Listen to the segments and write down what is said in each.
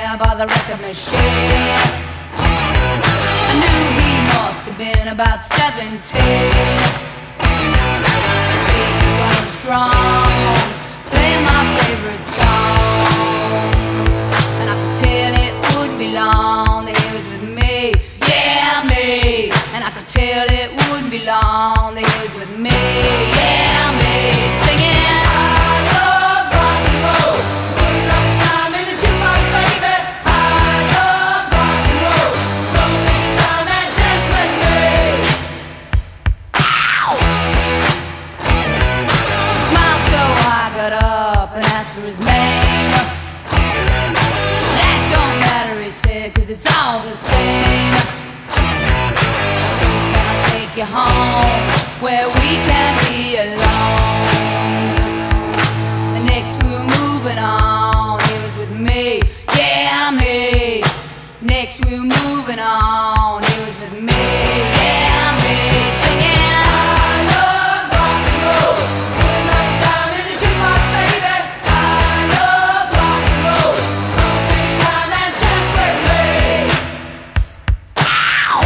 there by the record machine. I knew he must have been about 17. He was going strong, playing my favorite song, and I could tell it wouldn't be long that he was with me, yeah, me. And I could tell it wouldn't be long that he was with me, yeah, me, singing. I love rock and roll, so put another time in the jukebox, baby. I love rock and roll, so come and take your time and dance with me. Ow! He smiled so I got up and asked for his name. That don't matter, he said, 'cause it's all the same. So can I take you home where we can be alone? The next we were moving on, he was with me, yeah, me. Next we were moving on, he was with me, yeah, me, singing. I love rock and roll, so put another time in the jukebox, baby. I love rock and roll, so come and take your time and dance with me. Ow!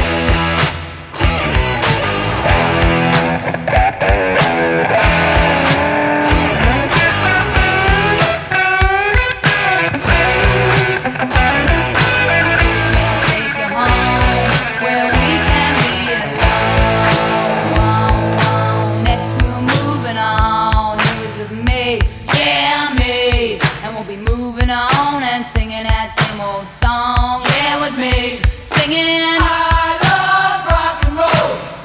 Take you home where we can be alone. Next we were moving on, he was with me, yeah, me. And we'll be moving on and singing that same old song, yeah, with me, singing. I love rock and roll.